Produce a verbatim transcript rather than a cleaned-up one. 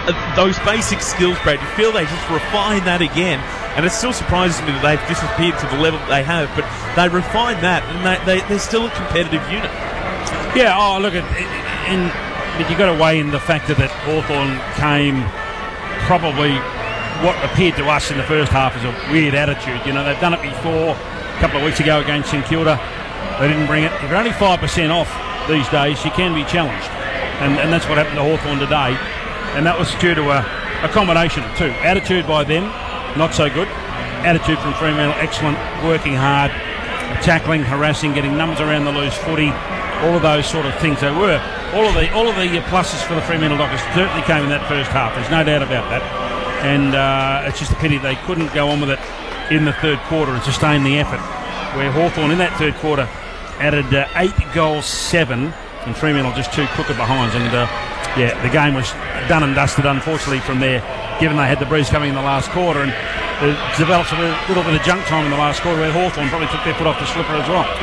uh, those basic skills, Brad, you feel they just refine that again. And it still surprises me that they've disappeared to the level that they have, but they refine that, and they, they, they're still a competitive unit. Yeah, oh, look, at, in, but you've got to weigh in the factor that Hawthorn came probably what appeared to us in the first half as a weird attitude. You know, they've done it before, a couple of weeks ago against St Kilda. They didn't bring it. If you're only five percent off these days, you can be challenged. And, and that's what happened to Hawthorn today. And that was due to a, a combination of two. Attitude by them, not so good. Attitude from Fremantle, excellent, working hard, tackling, harassing, getting numbers around the loose footy, all of those sort of things. They were. All of the all of the pluses for the Fremantle Dockers certainly came in that first half. There's no doubt about that. And uh, it's just a pity they couldn't go on with it in the third quarter and sustain the effort, where Hawthorn in that third quarter added uh, eight goals, seven, and Fremantle just two crooked behinds. And uh, yeah, the game was done and dusted, unfortunately, from there, given they had the breeze coming in the last quarter. And it developed a little bit of junk time in the last quarter where Hawthorn probably took their foot off the slipper as well.